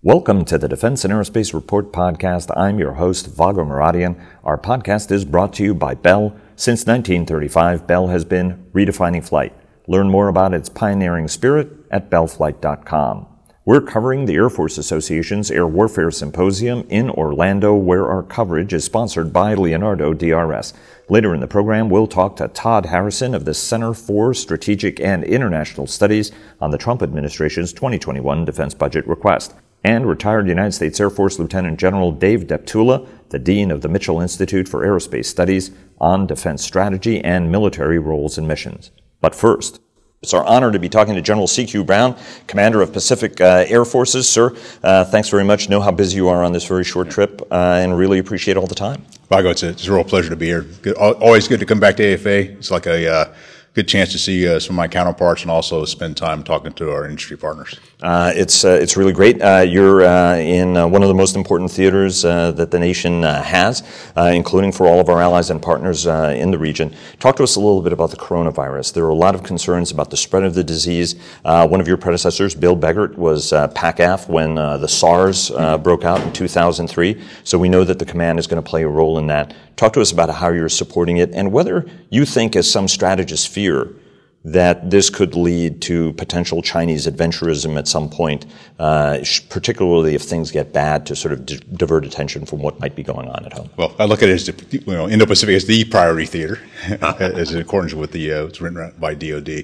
Welcome to the Defense and Aerospace Report podcast. I'm your host, Vago Muradian. Our podcast is brought to you by Bell. Since 1935, Bell has been redefining flight. Learn more about its pioneering spirit at bellflight.com. We're covering the Air Force Association's Air Warfare Symposium in Orlando, where our coverage is sponsored by Leonardo DRS. Later in the program, we'll talk to Todd Harrison of the Center for Strategic and International Studies on the Trump administration's 2021 defense budget request. And retired United States Air Force Lieutenant General Dave Deptula, the Dean of the Mitchell Institute for Aerospace Studies, on defense strategy and military roles and missions. But first, it's our honor to be talking to General C.Q. Brown, Commander of Pacific Air Forces. Sir, thanks very much. Know how busy you are on this very short trip, and really appreciate all the time. Vago, it's a real pleasure to be here. Always good to come back to AFA. It's like a good chance to see some of my counterparts and also spend time talking to our industry partners. It's really great. You're in one of the most important theaters that the nation has, including for all of our allies and partners in the region. Talk to us a little bit about the coronavirus. There are a lot of concerns about the spread of the disease. One of your predecessors, Bill Beggert, was PACAF when the SARS broke out in 2003. So we know that the command is going to play a role in that. Talk to us about how you're supporting it and whether you think, as some strategists fear, that this could lead to potential Chinese adventurism at some point, particularly if things get bad, to sort of divert attention from what might be going on at home. Well, I look at it as Indo-Pacific as the priority theater, as in accordance with it's written by DoD.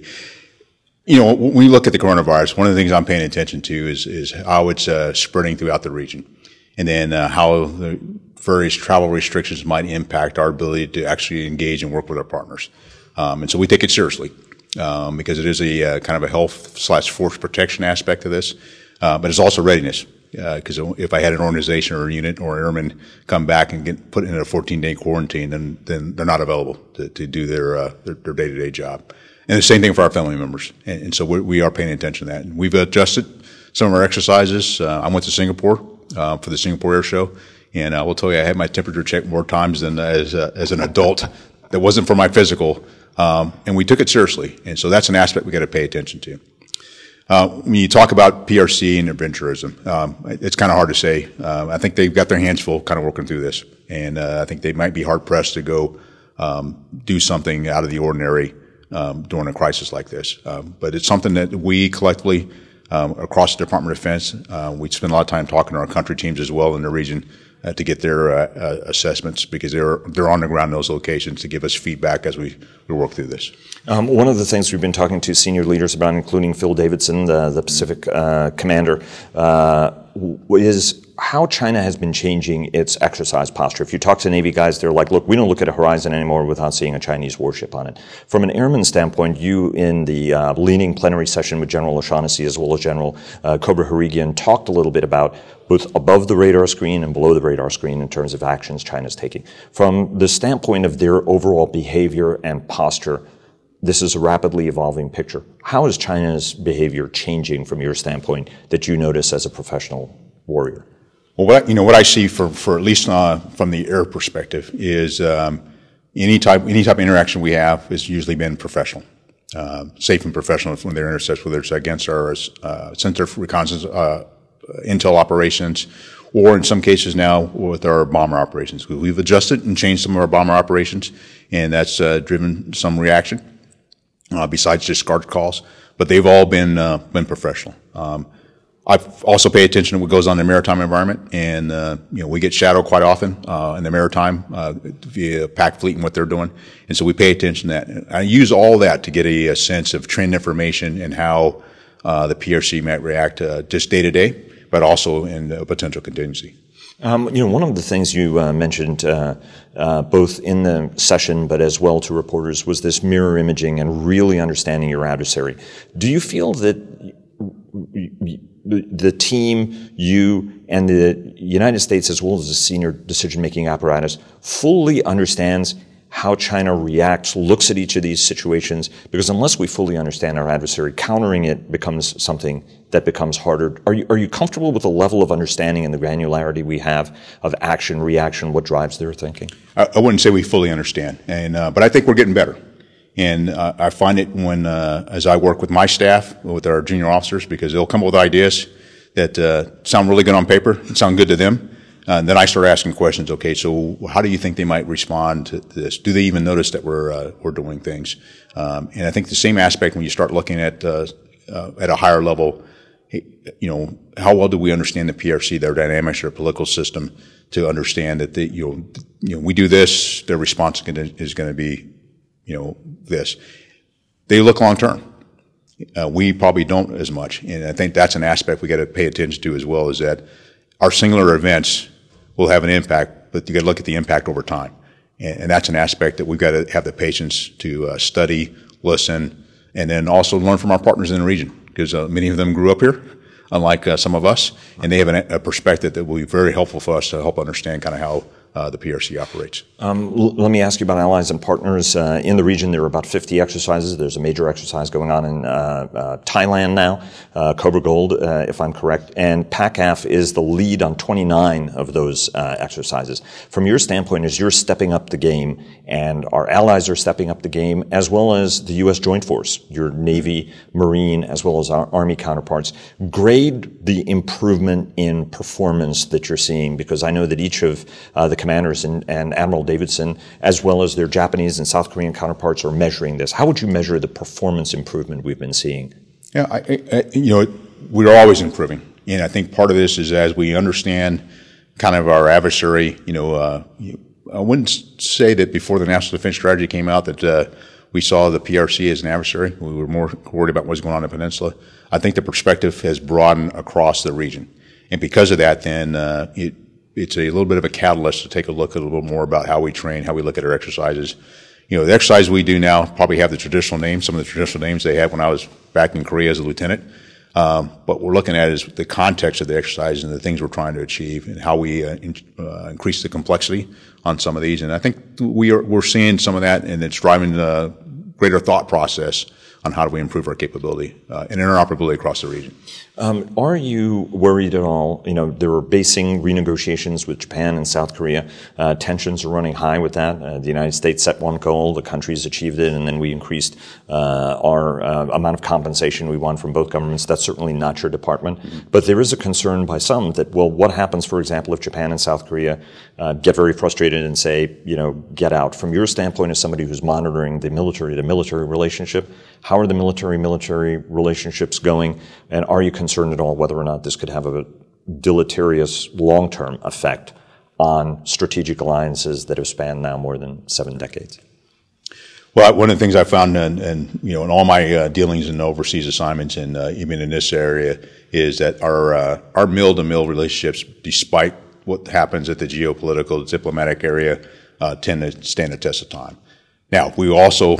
When we look at the coronavirus, one of the things I'm paying attention to is how it's spreading throughout the region, and then how the various travel restrictions might impact our ability to actually engage and work with our partners. And so we take it seriously. Because it is a kind of a health/force protection aspect to this, but it's also readiness. Because if I had an organization or a unit or airmen come back and get put in a 14-day quarantine, then they're not available to do their day-to-day job. And the same thing for our family members. And so we are paying attention to that. And we've adjusted some of our exercises. I went to Singapore for the Singapore Air Show, and I will tell you, I had my temperature checked more times than as an adult. That wasn't for my physical. And we took it seriously. And so that's an aspect we got to pay attention to. When you talk about PRC and adventurism, it's kind of hard to say. I think they've got their hands full kind of working through this. And I think they might be hard pressed to go do something out of the ordinary during a crisis like this. But it's something that we collectively, across the Department of Defense, we spend a lot of time talking to our country teams as well in the region, to get their assessments, because they're on the ground in those locations to give us feedback as we work through this. One of the things we've been talking to senior leaders about, including Phil Davidson, the Pacific commander, is how China has been changing its exercise posture. If you talk to Navy guys, they're like, look, we don't look at a horizon anymore without seeing a Chinese warship on it. From an airman standpoint, you, in the leading plenary session with General O'Shaughnessy as well as General Cobra Harigian, talked a little bit about both above the radar screen and below the radar screen in terms of actions China's taking. From the standpoint of their overall behavior and posture, this is a rapidly evolving picture. How is China's behavior changing from your standpoint that you notice as a professional warrior? Well, what I see for at least from the air perspective is any type of interaction we have has usually been professional, safe and professional when they're intercepts, whether it's against our Center for Reconnaissance intel operations, or in some cases now with our bomber operations. We've adjusted and changed some of our bomber operations, and that's driven some reaction besides just guard calls. But they've all been professional. I also pay attention to what goes on in the maritime environment, and we get shadowed quite often in the maritime via PAC Fleet and what they're doing, and so we pay attention to that. And I use all that to get a sense of trend information and how the PRC might react just day to day, but also in potential contingency. One of the things you mentioned both in the session but as well to reporters was this mirror imaging and really understanding your adversary. Do you feel that the team, you, and the United States, as well as the senior decision-making apparatus, fully understands how China reacts, looks at each of these situations? Because unless we fully understand our adversary, countering it becomes something that becomes harder. Are you comfortable with the level of understanding and the granularity we have of action, reaction, what drives their thinking? I wouldn't say we fully understand, but I think we're getting better. And I find it when, as I work with my staff, with our junior officers, because they'll come up with ideas that sound really good on paper, and sound good to them. And then I start asking questions. Okay, so how do you think they might respond to this? Do they even notice that we're doing things? And I think the same aspect when you start looking at a higher level, you know, how well do we understand the PRC, their dynamics, their political system, to understand that we do this, their response is going to be, you know, this. They look long term. We probably don't as much, and I think that's an aspect we got to pay attention to as well. Is that our singular events will have an impact, but you got to look at the impact over time, and that's an aspect that we've got to have the patience to study, listen, and then also learn from our partners in the region, because many of them grew up here, unlike some of us, and they have a perspective that will be very helpful for us to help understand kind of how the PRC operates. Let me ask you about allies and partners. In the region, there are about 50 exercises. There's a major exercise going on in Thailand now, Cobra Gold, if I'm correct, and PACAF is the lead on 29 of those exercises. From your standpoint, as you're stepping up the game, and our allies are stepping up the game, as well as the U.S. Joint Force, your Navy, Marine, as well as our Army counterparts, grade the improvement in performance that you're seeing, because I know that each of the commanders and Admiral Davidson, as well as their Japanese and South Korean counterparts, are measuring this. How would you measure the performance improvement we've been seeing? Yeah, we're always improving, and I think part of this is as we understand kind of our adversary. I wouldn't say that before the National Defense Strategy came out that we saw the PRC as an adversary. We were more worried about what's going on in the peninsula. I think the perspective has broadened across the region, and because of that, then it's a little bit of a catalyst to take a look at a little more about how we train, how we look at our exercises. The exercises we do now probably have the traditional names, some of the traditional names they had when I was back in Korea as a lieutenant. But we're looking at is the context of the exercise and the things we're trying to achieve, and how we increase the complexity on some of these. And I think we're seeing some of that, and it's driving the greater thought process on how do we improve our capability and interoperability across the region. Are you worried at all? There were basing renegotiations with Japan and South Korea. Tensions are running high with that. The United States set one goal, the countries achieved it, and then we increased our amount of compensation we want from both governments. That's certainly not your department. Mm-hmm. But there is a concern by some that, well, what happens, for example, if Japan and South Korea get very frustrated and say, get out? From your standpoint as somebody who's monitoring the military relationship, how are the military relationships going? And are you concerned at all whether or not this could have a deleterious long-term effect on strategic alliances that have spanned now more than 7 decades? Well, one of the things I found in all my dealings in overseas assignments and even in this area is that our mill-to-mill relationships, despite what happens at the geopolitical, diplomatic area, tend to stand the test of time. Now, we also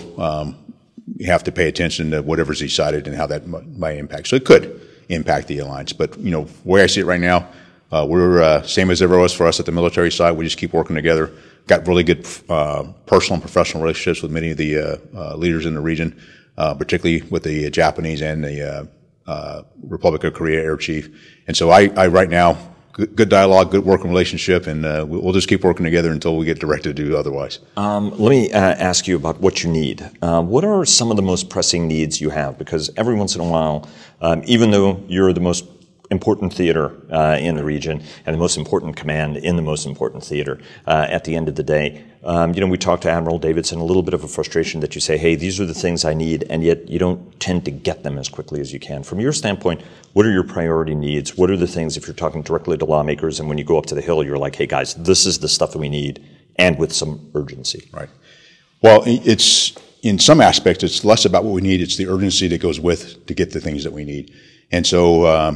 have to pay attention to whatever's decided and how that might impact. So it could impact the alliance. But, the way I see it right now, we're same as ever was for us at the military side. We just keep working together. Got really good personal and professional relationships with many of the leaders in the region, particularly with the Japanese and the Republic of Korea Air Chief. And so I right now, good dialogue, good working relationship, and we'll just keep working together until we get directed to do otherwise. Let me ask you about what you need. What are some of the most pressing needs you have? Because every once in a while, even though you're the most important theater in the region and the most important command in the most important theater, at the end of the day, we talked to Admiral Davidson, a little bit of a frustration that you say, hey, these are the things I need, and yet you don't tend to get them as quickly as you can. From your standpoint, what are your priority needs? What are the things, if you're talking directly to lawmakers and when you go up to the Hill, you're like, hey guys, this is the stuff that we need, and with some urgency? Right. Well, it's in some aspects, it's less about what we need, it's the urgency that goes with to get the things that we need. And so,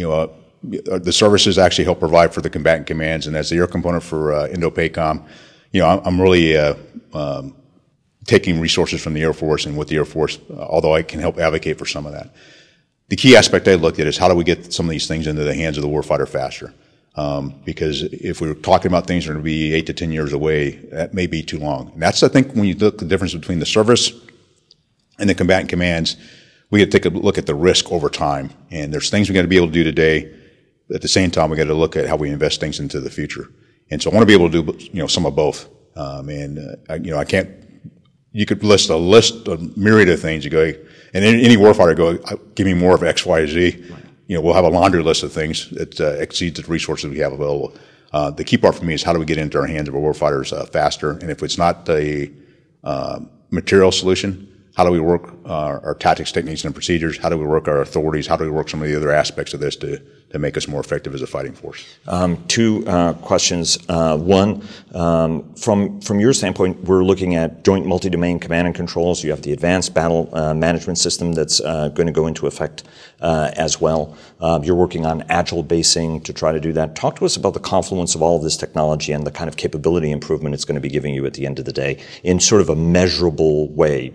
the services actually help provide for the combatant commands, and as the air component for Indo-PACOM, I'm really taking resources from the Air Force and with the Air Force, although I can help advocate for some of that. The key aspect I looked at is how do we get some of these things into the hands of the warfighter faster? Because if we're talking about things that are going to be 8 to 10 years away, that may be too long. And that's, I think, when you look at the difference between the service and the combatant commands, we got to take a look at the risk over time. And there's things we got to be able to do today. At the same time, we got to look at how we invest things into the future. And so I want to be able to do, some of both. I can't, you could list a myriad of things. You go, and any warfighter go, give me more of X, Y, Z. Right. we'll have a laundry list of things that exceeds the resources we have available. The key part for me is how do we get into our hands of our warfighters faster, and if it's not a material solution, how do we work our tactics, techniques, and procedures? How do we work our authorities? How do we work some of the other aspects of this to make us more effective as a fighting force? Two questions. One, from your standpoint, we're looking at joint multi-domain command and controls. You have the advanced battle management system that's going to go into effect as well. You're working on agile basing to try to do that. Talk to us about the confluence of all of this technology and the kind of capability improvement it's going to be giving you at the end of the day in sort of a measurable way.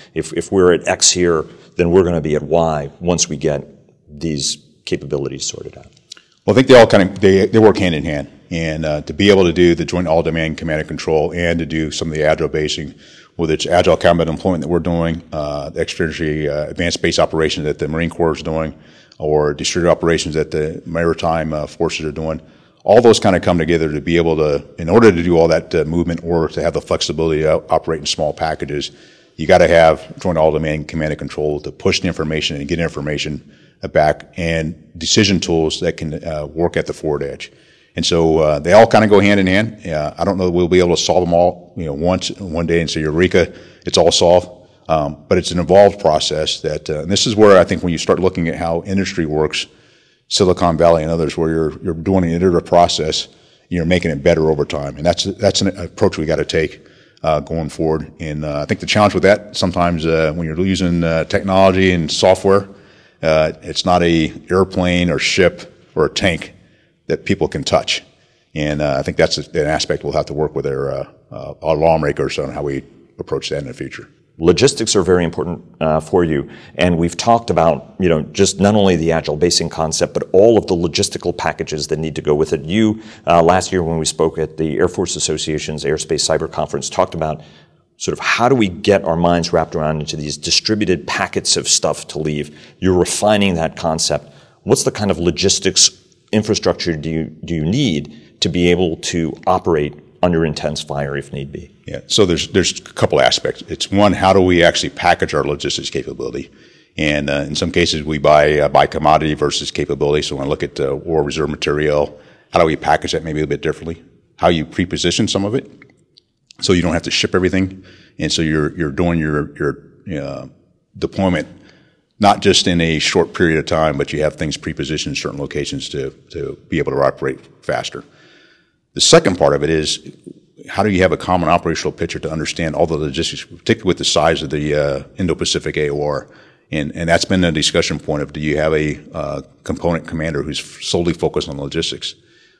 If we're at X here, then we're going to be at Y once we get these capabilities sorted out. Well, I think they all they work hand in hand, and to be able to do the joint all-domain command and control, and to do some of the agile basing, whether it's agile combat deployment that we're doing, the expeditionary advanced base operations that the Marine Corps is doing, or distributed operations that the maritime forces are doing. All those kind of come together to be able to, in order to do all that movement, or to have the flexibility to operate in small packages, you got to have joint all-domain command and control to push the information and get information back, and decision tools that can work at the forward edge. And so they all kind of go hand in hand. I don't know that we'll be able to solve them all, one day and say, eureka, it's all solved. But it's an evolved process that, and this is where I think when you start looking at how industry works, Silicon Valley and others, where you're doing an iterative process, you're making it better over time. And that's an approach we got to take going forward. And I think the challenge with that sometimes when you're using technology and software, it's not a airplane or ship or a tank that people can touch. And I think that's an aspect we'll have to work with our lawmakers on how we approach that in the future. Logistics are very important for you, and we've talked about just not only the agile basing concept, but all of the logistical packages that need to go with it. You last year when we spoke at the Air Force Association's Airspace Cyber Conference talked about sort of how do we get our minds wrapped around into these distributed packets of stuff to leave. You're refining that concept. What's the kind of logistics infrastructure do you need to be able to operate under intense fire if need be? Yeah, so there's a couple aspects. It's one, how do we actually package our logistics capability? And in some cases we buy commodity versus capability. So when I look at war reserve material, how do we package that maybe a bit differently? How you pre-position some of it, so you don't have to ship everything, and so you're doing your deployment not just in a short period of time, but you have things pre-positioned in certain locations to be able to operate faster. The second part of it is how do you have a common operational picture to understand all the logistics, particularly with the size of the Indo-Pacific AOR, and that's been a discussion point of do you have a component commander who's solely focused on logistics.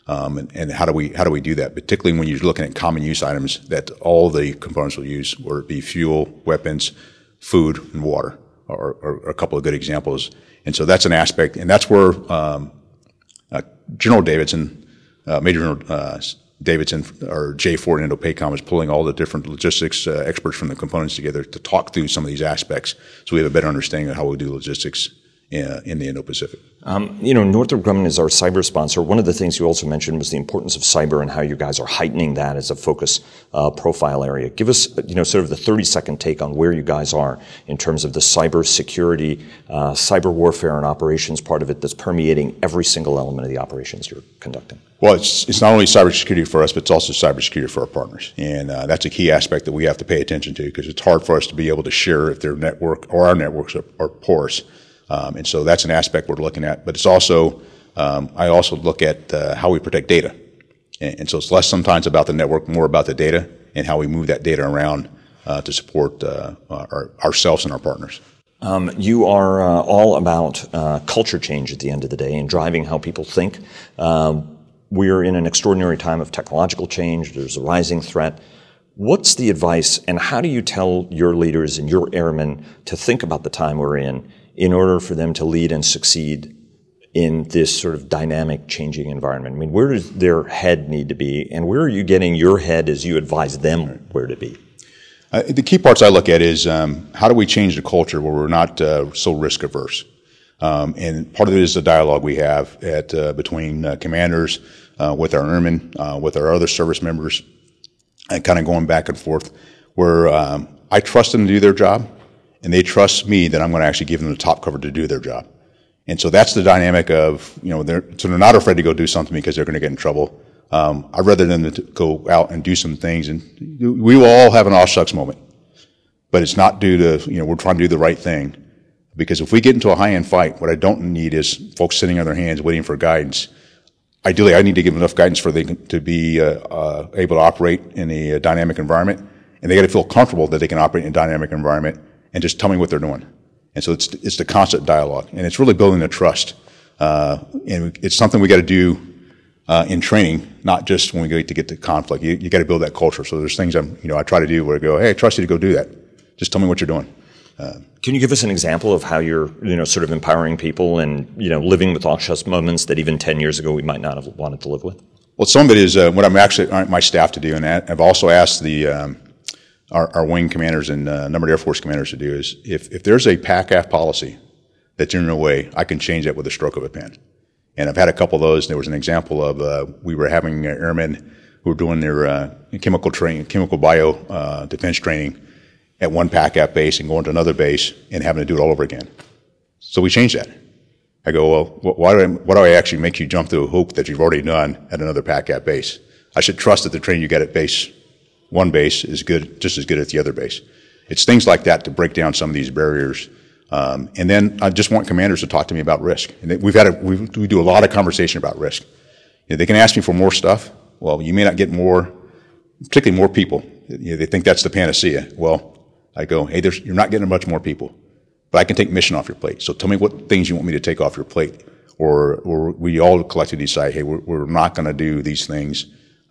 And how do we do that? Particularly when you're looking at common use items that all the components will use, whether it be fuel, weapons, food, and water, are a couple of good examples. And so that's an aspect, and that's where General Davidson, Major General Davidson, or Jay Ford in INDOPACOM is pulling all the different logistics experts from the components together to talk through some of these aspects, so we have a better understanding of how we do logistics in the Indo-Pacific. Northrop Grumman is our cyber sponsor. One of the things you also mentioned was the importance of cyber and how you guys are heightening that as a focus profile area. Give us, sort of the 30-second take on where you guys are in terms of the cyber security, cyber warfare and operations part of it that's permeating every single element of the operations you're conducting. Well, it's not only cybersecurity for us, but it's also cybersecurity for our partners. And that's a key aspect that we have to pay attention to, because it's hard for us to be able to share if their network or our networks are porous. And so that's an aspect we're looking at. But it's also, I also look at how we protect data. And so it's less sometimes about the network, more about the data and how we move that data around to support ourselves and our partners. You are all about culture change at the end of the day and driving how people think. We're in an extraordinary time of technological change. There's a rising threat. What's the advice, and how do you tell your leaders and your airmen to think about the time we're in order for them to lead and succeed in this sort of dynamic, changing environment? I mean, where does their head need to be, and where are you getting your head as you advise them where to be? The key parts I look at is how do we change the culture where we're not so risk averse? And part of it is the dialogue we have between commanders, with our airmen, with our other service members, and kind of going back and forth, where I trust them to do their job, and they trust me that I'm going to actually give them the top cover to do their job. And so that's the dynamic of, they're not afraid to go do something because they're going to get in trouble. I'd rather them to go out and do some things, and we will all have an aw shucks moment, but it's not due to, we're trying to do the right thing. Because if we get into a high-end fight, what I don't need is folks sitting on their hands waiting for guidance. Ideally, I need to give enough guidance for them to be able to operate in a dynamic environment, and they got to feel comfortable that they can operate in a dynamic environment and just tell me what they're doing. And so it's the constant dialogue, and it's really building the trust. And it's something we got to do in training, not just when we get to conflict. You got to build that culture. So there's things I try to do where I go, hey, I trust you to go do that. Just tell me what you're doing. Can you give us an example of how you're, sort of empowering people and, living with aw shucks moments that even 10 years ago we might not have wanted to live with? Well, some of it is what I'm actually my staff to do, and I've also asked our wing commanders and numbered Air Force commanders to do is if there's a PACAF policy that's in your way, I can change that with a stroke of a pen. And I've had a couple of those. There was an example of we were having airmen who were doing their chemical bio defense training at one PACAF base and going to another base and having to do it all over again. So we changed that. I go, well, why do I actually make you jump through a hoop that you've already done at another PACAF base? I should trust that the training you get at one base is good, just as good as the other base. It's things like that to break down some of these barriers. And then I just want commanders to talk to me about risk. And we do a lot of conversation about risk. They can ask me for more stuff. Well, you may not get more, particularly more people. They think that's the panacea. Well, I go, hey, you're not getting much more people, but I can take mission off your plate. So tell me what things you want me to take off your plate, or we all collectively decide, hey, we're not going to do these things,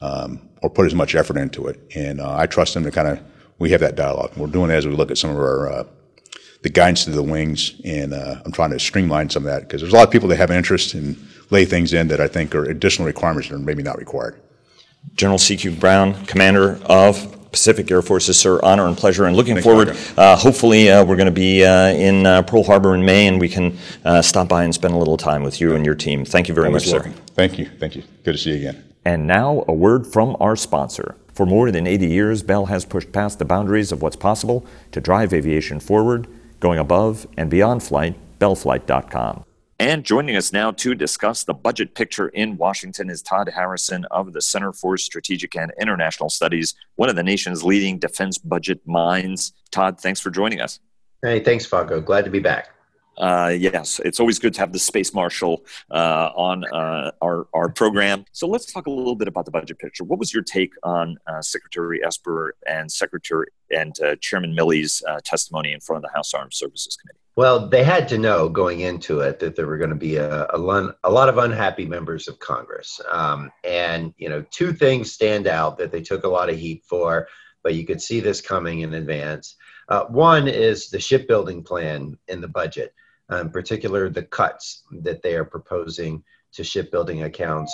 or put as much effort into it. And I trust them to we have that dialogue. We're doing it as we look at some of our the guidance to the wings, and I'm trying to streamline some of that because there's a lot of people that have an interest and lay things in that I think are additional requirements that are maybe not required. General C.Q. Brown, Commander of Pacific Air Forces, sir, honor and pleasure. And looking forward, hopefully we're going to be in Pearl Harbor in May, and we can stop by and spend a little time with you and your team. Thank you very much, sir. Thank you. Good to see you again. And now a word from our sponsor. For more than 80 years, Bell has pushed past the boundaries of what's possible to drive aviation forward, going above and beyond flight, bellflight.com. And joining us now to discuss the budget picture in Washington is Todd Harrison of the Center for Strategic and International Studies, one of the nation's leading defense budget minds. Todd, thanks for joining us. Hey, thanks, Vago. Glad to be back. Yes, it's always good to have the Space Marshal on our program. So let's talk a little bit about the budget picture. What was your take on Secretary Esper and Chairman Milley's testimony in front of the House Armed Services Committee? Well, they had to know going into it that there were going to be a lot of unhappy members of Congress. And, two things stand out that they took a lot of heat for, but you could see this coming in advance. One is the shipbuilding plan in the budget, in particular the cuts that they are proposing to shipbuilding accounts.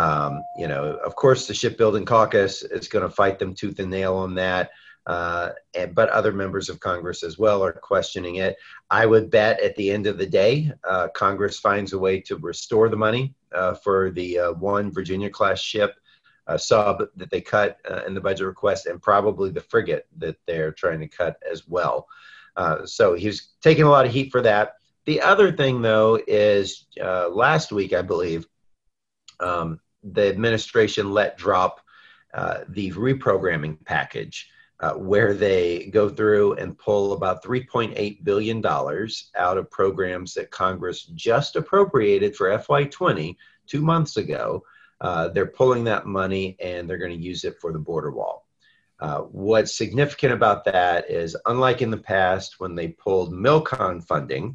Of course, the shipbuilding caucus is going to fight them tooth and nail on that. But other members of Congress as well are questioning it. I would bet at the end of the day, Congress finds a way to restore the money for the one Virginia-class ship sub that they cut in the budget request, and probably the frigate that they're trying to cut as well. So he's taking a lot of heat for that. The other thing, though, is last week, I believe, the administration let drop the reprogramming package, where they go through and pull about $3.8 billion out of programs that Congress just appropriated for FY20 2 months ago. They're pulling that money and they're going to use it for the border wall. What's significant about that is, unlike in the past when they pulled MILCON funding,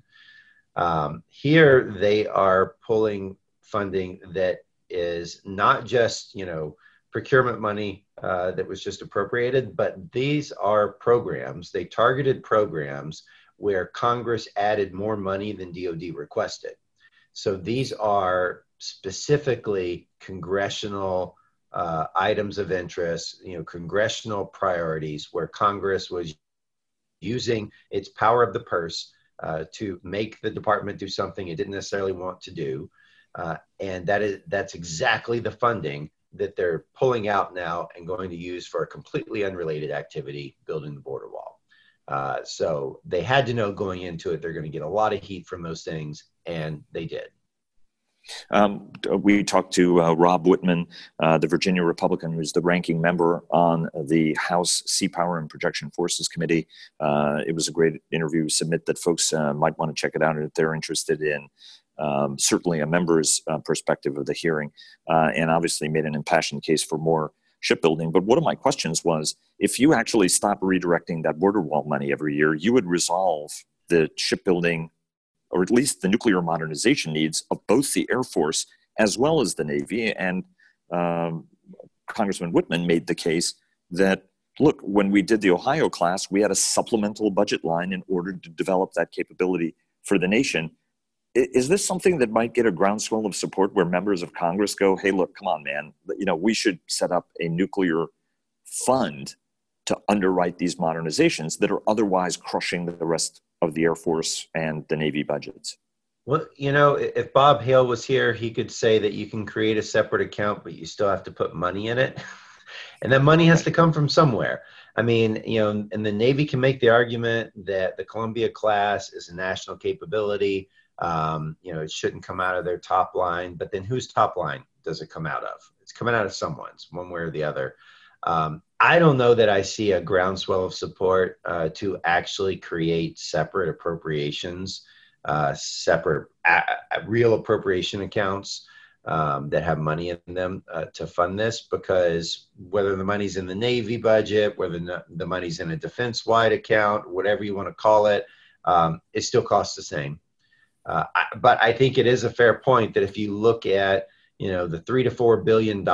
here they are pulling funding that is not just, procurement money that was just appropriated, but these are programs, they targeted programs where Congress added more money than DoD requested. So these are specifically congressional items of interest, congressional priorities where Congress was using its power of the purse to make the department do something it didn't necessarily want to do. And that's exactly the funding that they're pulling out now and going to use for a completely unrelated activity, building the border wall. So they had to know going into it, they're going to get a lot of heat from those things, and they did. We talked to Rob Whitman, the Virginia Republican, who's the ranking member on the House Sea Power and Projection Forces Committee. It was a great interview. Submit that folks might want to check it out if they're interested in certainly a member's perspective of the hearing, and obviously made an impassioned case for more shipbuilding. But one of my questions was, if you actually stop redirecting that border wall money every year, you would resolve the shipbuilding, or at least the nuclear modernization needs of both the Air Force as well as the Navy. And Congressman Whitman made the case that, look, when we did the Ohio class, we had a supplemental budget line in order to develop that capability for the nation. Is this something that might get a groundswell of support where members of Congress go, hey, look, come on, man, we should set up a nuclear fund to underwrite these modernizations that are otherwise crushing the rest of the Air Force and the Navy budgets? Well, if Bob Hale was here, he could say that you can create a separate account, but you still have to put money in it. And that money has to come from somewhere. I mean, and the Navy can make the argument that the Columbia class is a national capability. It shouldn't come out of their top line, but then whose top line does it come out of? It's coming out of someone's, one way or the other. I don't know that I see a groundswell of support to actually create separate appropriations, separate real appropriation accounts that have money in them to fund this, because whether the money's in the Navy budget, whether the money's in a defense-wide account, whatever you want to call it, it still costs the same. But I think it is a fair point that if you look at the $3 to $4 billion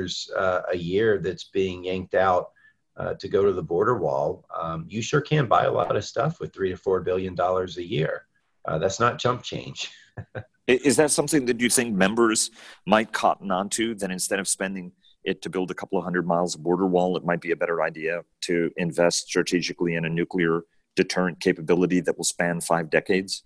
a year that's being yanked out to go to the border wall, you sure can buy a lot of stuff with $3 to $4 billion a year. That's not chump change. Is that something that you think members might cotton onto, that instead of spending it to build a couple of 100 miles of border wall, it might be a better idea to invest strategically in a nuclear deterrent capability that will span 5 decades?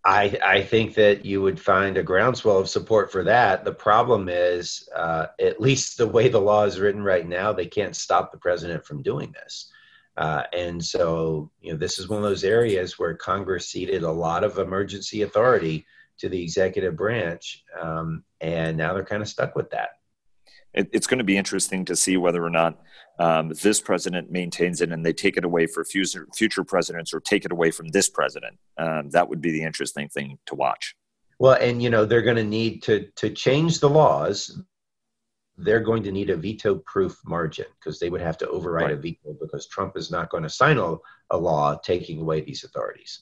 I think that you would find a groundswell of support for that. The problem is, at least the way the law is written right now, they can't stop the president from doing this. And so, this is one of those areas where Congress ceded a lot of emergency authority to the executive branch. And now they're kind of stuck with that. It's going to be interesting to see whether or not this president maintains it and they take it away for future presidents, or take it away from this president. That would be the interesting thing to watch. Well, and, they're going to need to change the laws. They're going to need a veto-proof margin, because they would have to override a veto, because Trump is not going to sign a law taking away these authorities.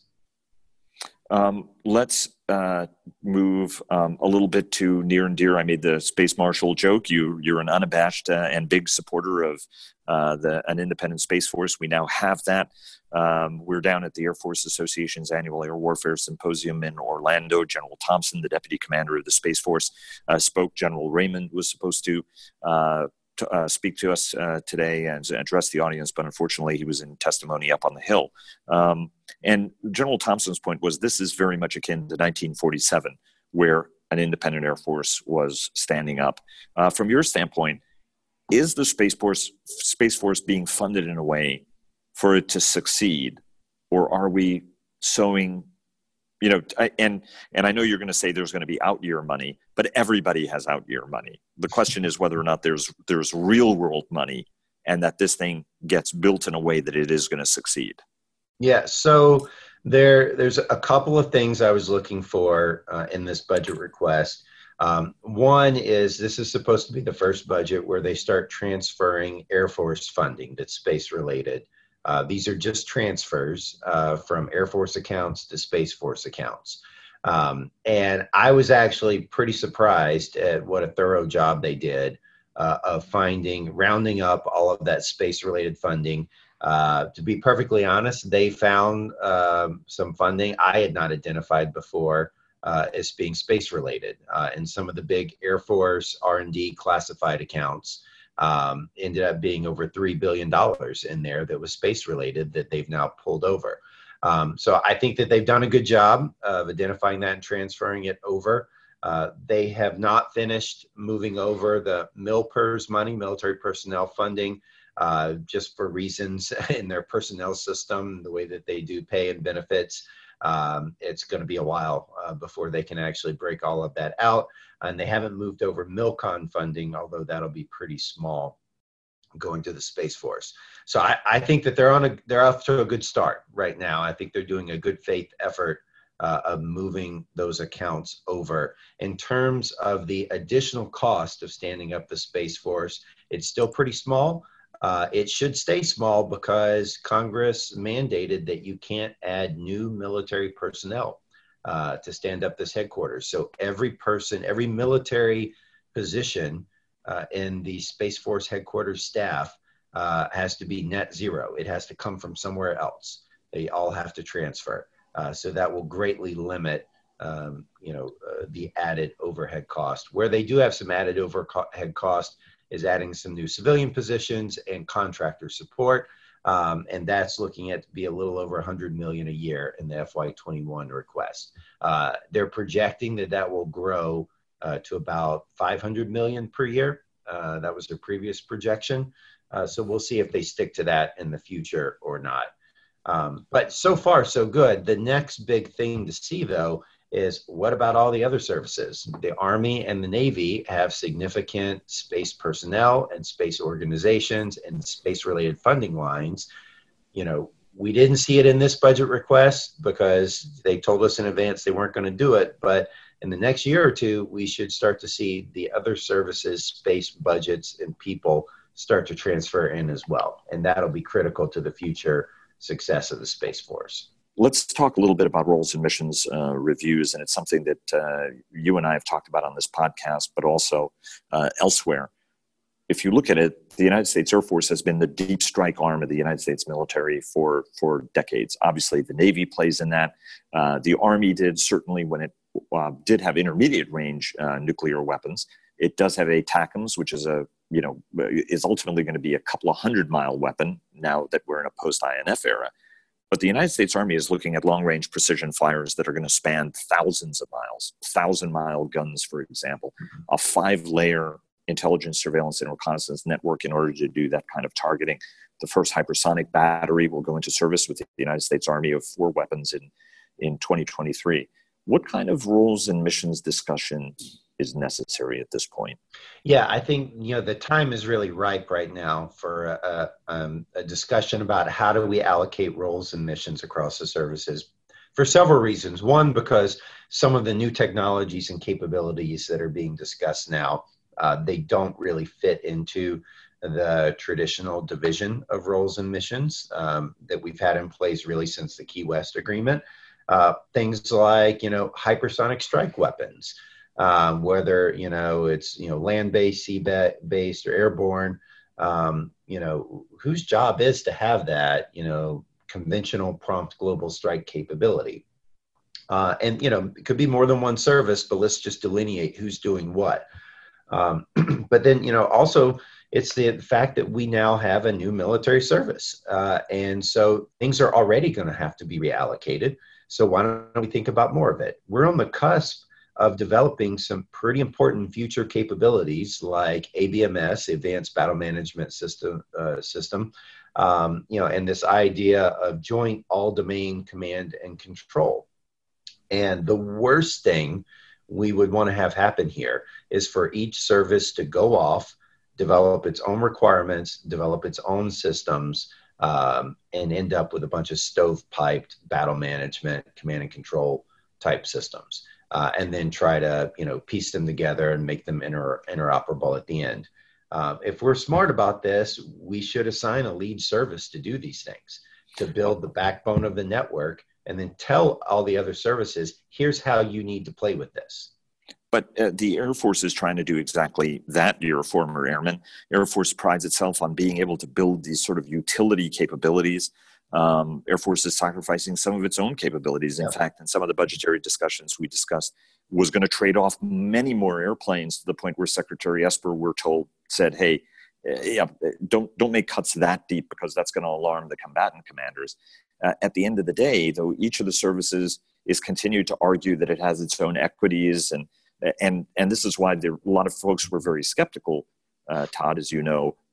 Let's move a little bit to near and dear. I made the Space Marshal joke. You're an unabashed and big supporter of an independent Space Force. We now have that. We're down at the Air Force Association's annual Air Warfare Symposium in Orlando. General Thompson, the deputy commander of the Space Force, spoke. General Raymond was supposed to speak to us today and address the audience, but unfortunately he was in testimony up on the Hill. And General Thompson's point was, this is very much akin to 1947, where an independent Air Force was standing up. From your standpoint, is the Space Force being funded in a way for it to succeed, or are we sowing, and I know you're going to say there's going to be out year money, but everybody has out year money. The question is whether or not there's real world money, and that this thing gets built in a way that it is going to succeed. Yeah, so there's a couple of things I was looking for in this budget request. One is, this is supposed to be the first budget where they start transferring Air Force funding that's space related. These are just transfers from Air Force accounts to Space Force accounts. And I was actually pretty surprised at what a thorough job they did of rounding up all of that space related funding. To be perfectly honest, they found some funding I had not identified before as being space related. And some of the big Air Force R&D classified accounts ended up being over $3 billion in there that was space related that they've now pulled over. So I think that they've done a good job of identifying that and transferring it over. They have not finished moving over the MILPERS money, military personnel funding, just for reasons in their personnel system, the way that they do pay and benefits. It's going to be a while before they can actually break all of that out. And they haven't moved over MILCON funding, although that'll be pretty small going to the Space Force. So I think that they're off to a good start right now. I think they're doing a good faith effort of moving those accounts over. In terms of the additional cost of standing up the Space Force, it's still pretty small. It should stay small because Congress mandated that you can't add new military personnel to stand up this headquarters. So every military position in the Space Force headquarters staff has to be net zero. It has to come from somewhere else. They all have to transfer. So that will greatly limit, the added overhead cost. Where they do have some added overhead cost is adding some new civilian positions and contractor support. And that's looking at to be a little over $100 million a year in the FY21 request. They're projecting that will grow to about $500 million per year. That was their previous projection. So we'll see if they stick to that in the future or not. But so far, so good. The next big thing to see, though, is what about all the other services? The Army and the Navy have significant space personnel and space organizations and space-related funding lines. We didn't see it in this budget request because they told us in advance they weren't going to do it. But in the next year or two, we should start to see the other services, space budgets, and people start to transfer in as well. And that'll be critical to the future success of the Space Force. Let's talk a little bit about roles and missions reviews, and it's something that you and I have talked about on this podcast, but also elsewhere. If you look at it, the United States Air Force has been the deep strike arm of the United States military for decades. Obviously, the Navy plays in that. The Army did, certainly when it did have intermediate range nuclear weapons. It does have ATACMS, which is is ultimately going to be a couple of 100-mile weapon now that we're in a post-INF era. But the United States Army is looking at long-range precision fires that are going to span thousands of miles, 1,000-mile guns, for example, a 5-layer intelligence, surveillance, and reconnaissance network in order to do that kind of targeting. The first hypersonic battery will go into service with the United States Army of 4 weapons in 2023. What kind of roles and missions discussion is necessary at this point? Yeah, I think the time is really ripe right now for a discussion about how do we allocate roles and missions across the services for several reasons. One, because some of the new technologies and capabilities that are being discussed now, they don't really fit into the traditional division of roles and missions that we've had in place really since the Key West Agreement. Things like, hypersonic strike weapons, whether, it's, land-based, sea-based, or airborne, whose job is to have that, conventional prompt global strike capability. And, it could be more than one service, but let's just delineate who's doing what. But then, also it's the fact that we now have a new military service. And so things are already going to have to be reallocated. So why don't we think about more of it? We're on the cusp of developing some pretty important future capabilities like ABMS, Advanced Battle Management System, and this idea of joint all-domain command and control. And the worst thing we would want to have happen here is for each service to go off, develop its own requirements, develop its own systems, and end up with a bunch of stovepiped battle management, command and control type systems, and then try to piece them together and make them interoperable at the end. If we're smart about this, we should assign a lead service to do these things, to build the backbone of the network, and then tell all the other services, here's how you need to play with this. But the Air Force is trying to do exactly that. You're a former airman. Air Force prides itself on being able to build these sort of utility capabilities. Air Force is sacrificing some of its own capabilities. In fact, in some of the budgetary discussions we discussed, was going to trade off many more airplanes to the point where Secretary Esper, we're told, said, hey, don't make cuts that deep because that's going to alarm the combatant commanders. At the end of the day, though, each of the services is continued to argue that it has its own equities, and this is why a lot of folks were very skeptical, Todd, as you know,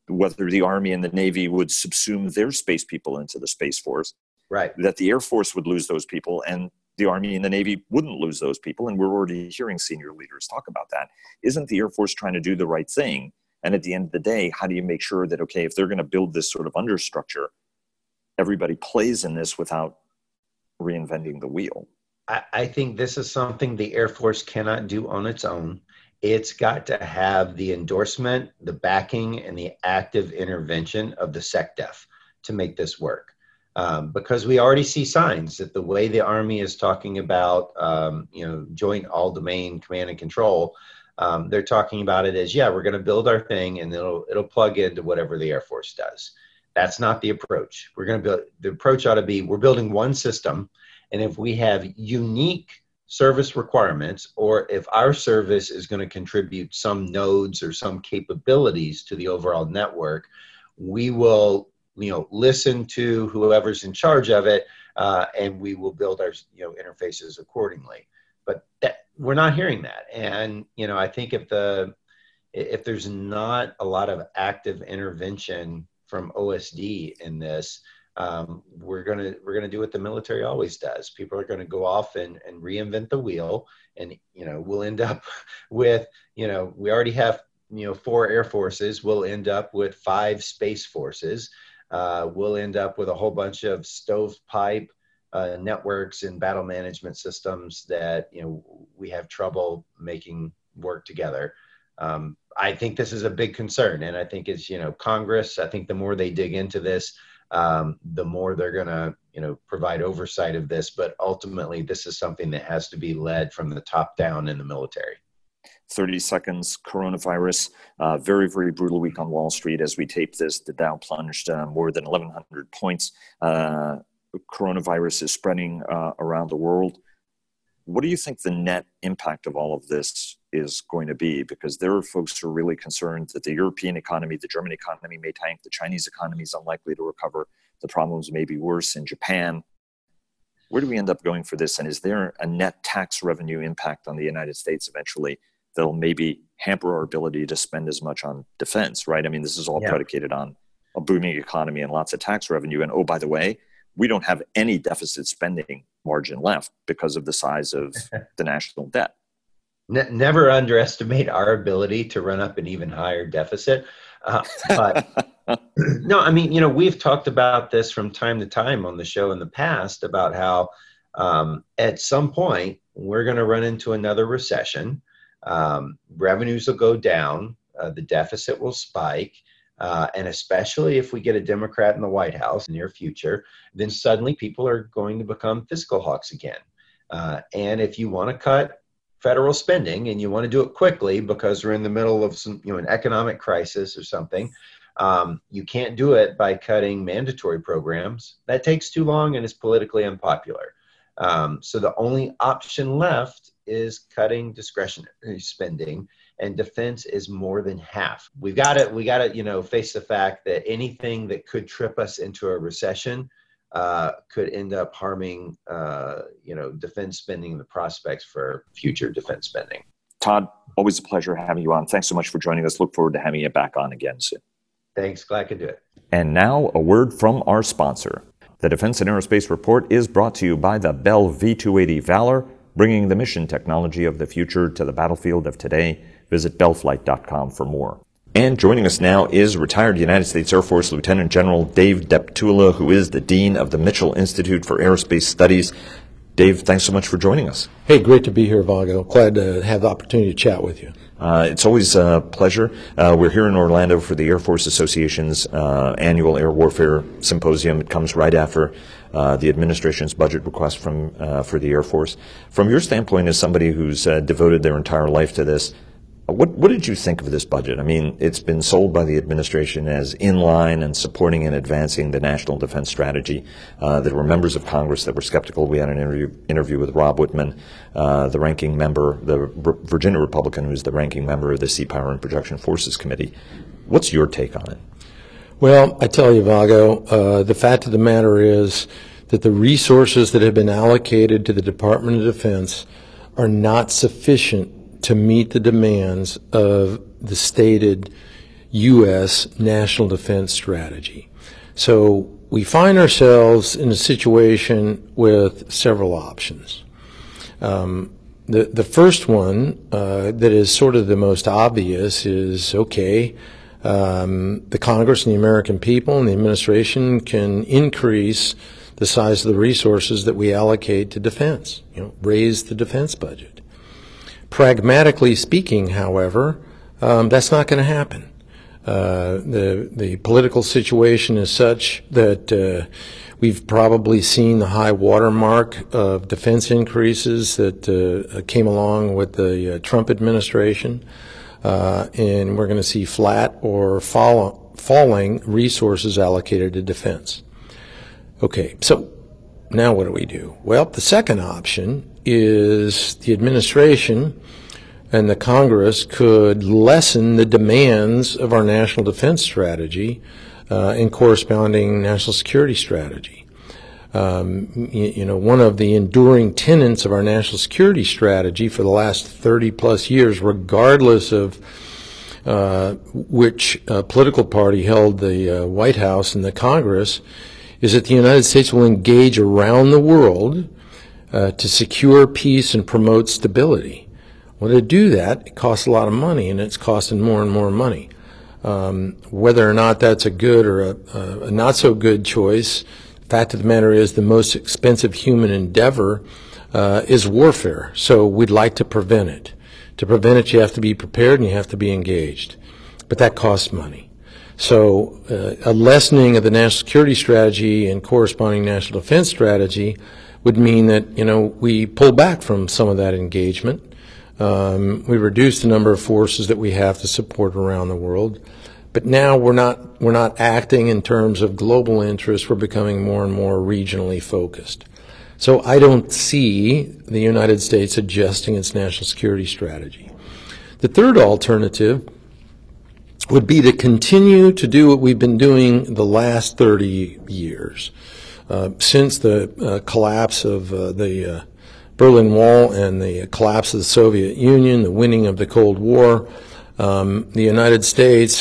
whether the Army and the Navy would subsume their space people into the Space Force, right? That the Air Force would lose those people and the Army and the Navy wouldn't lose those people. And we're already hearing senior leaders talk about that. Isn't the Air Force trying to do the right thing? And at the end of the day, how do you make sure that, okay, if they're going to build this sort of understructure, everybody plays in this without reinventing the wheel? I think this is something the Air Force cannot do on its own. It's got to have the endorsement, the backing, and the active intervention of the SecDef to make this work. Because we already see signs that the way the Army is talking about, joint all-domain command and control, they're talking about it as, we're going to build our thing and it'll plug into whatever the Air Force does. That's not the approach. The approach ought to be, we're building one system, and if we have unique service requirements, or if our service is going to contribute some nodes or some capabilities to the overall network, we will listen to whoever's in charge of it, and we will build our interfaces accordingly. But we're not hearing that. And I think if there's not a lot of active intervention from OSD in this, we're gonna do what the military always does. People are going to go off and reinvent the wheel, and we'll end up with we already have 4 Air Forces. We'll end up with 5 Space Forces. We'll end up with a whole bunch of stovepipe networks and battle management systems that we have trouble making work together. I think this is a big concern, and I think it's Congress. I think the more they dig into this, the more they're going to provide oversight of this. But ultimately, this is something that has to be led from the top down in the military. 30 seconds, coronavirus, very, very brutal week on Wall Street. As we tape this, the Dow plunged more than 1,100 points. Coronavirus is spreading around the world. What do you think the net impact of all of this is going to be? Because there are folks who are really concerned that the European economy, the German economy may tank, the Chinese economy is unlikely to recover, the problems may be worse in Japan. Where do we end up going for this? And is there a net tax revenue impact on the United States eventually that'll maybe hamper our ability to spend as much on defense, right? I mean, this is all predicated on a booming economy and lots of tax revenue. And oh, by the way, we don't have any deficit spending margin left because of the size of the national debt. Never underestimate our ability to run up an even higher deficit. But no, I mean, we've talked about this from time to time on the show in the past about how at some point we're going to run into another recession. Revenues will go down, the deficit will spike, and especially if we get a Democrat in the White House in the near future, then suddenly people are going to become fiscal hawks again. And if you want to cut federal spending and you want to do it quickly because we're in the middle of some, an economic crisis or something, you can't do it by cutting mandatory programs. That takes too long and is politically unpopular. So the only option left is cutting discretionary spending, and defense is more than half. We got to, face the fact that anything that could trip us into a recession could end up harming, defense spending and the prospects for future defense spending. Todd, always a pleasure having you on. Thanks so much for joining us. Look forward to having you back on again soon. Thanks. Glad I could do it. And now a word from our sponsor. The Defense and Aerospace Report is brought to you by the Bell V-280 Valor, bringing the mission technology of the future to the battlefield of today. Visit bellflight.com for more. And joining us now is retired United States Air Force Lieutenant General Dave Deptula, who is the Dean of the Mitchell Institute for Aerospace Studies. Dave, thanks so much for joining us. Hey, great to be here, Vago. Glad to have the opportunity to chat with you. It's always a pleasure. We're here in Orlando for the Air Force Association's annual Air Warfare Symposium. It comes right after the administration's budget request for the Air Force. From your standpoint as somebody who's devoted their entire life to this, what did you think of this budget? I mean, it's been sold by the administration as in line and supporting and advancing the national defense strategy. There were members of Congress that were skeptical. We had an interview with Rob Whitman, the ranking member, the Virginia Republican, who's the ranking member of the Sea Power and Projection Forces Committee. What's your take on it? Well, I tell you, Vago, the fact of the matter is that the resources that have been allocated to the Department of Defense are not sufficient to meet the demands of the stated U.S. national defense strategy. So we find ourselves in a situation with several options. The first one that is sort of the most obvious is, okay, the Congress and the American people and the administration can increase the size of the resources that we allocate to defense, raise the defense budget. Pragmatically speaking, however, that's not going to happen. The political situation is such that we've probably seen the high watermark of defense increases that came along with the Trump administration, and we're going to see flat or falling resources allocated to defense. Okay, so now what do we do? Well, the second option is the administration and the Congress could lessen the demands of our national defense strategy and corresponding national security strategy. One of the enduring tenets of our national security strategy for the last 30 plus years, regardless of which political party held the White House and the Congress, is that the United States will engage around the world to secure peace and promote stability. Well, to do that, it costs a lot of money, and it's costing more and more money. Whether or not that's a good or a not so good choice, the fact of the matter is the most expensive human endeavor is warfare. So we'd like to prevent it. To prevent it, you have to be prepared and you have to be engaged. But that costs money. So a lessening of the national security strategy and corresponding national defense strategy would mean that, we pull back from some of that engagement. We reduce the number of forces that we have to support around the world. But now we're not acting in terms of global interests. We're becoming more and more regionally focused. So I don't see the United States adjusting its national security strategy. The third alternative would be to continue to do what we've been doing the last 30 years. Since the collapse of the Berlin Wall and the collapse of the Soviet Union, the winning of the Cold War, the United States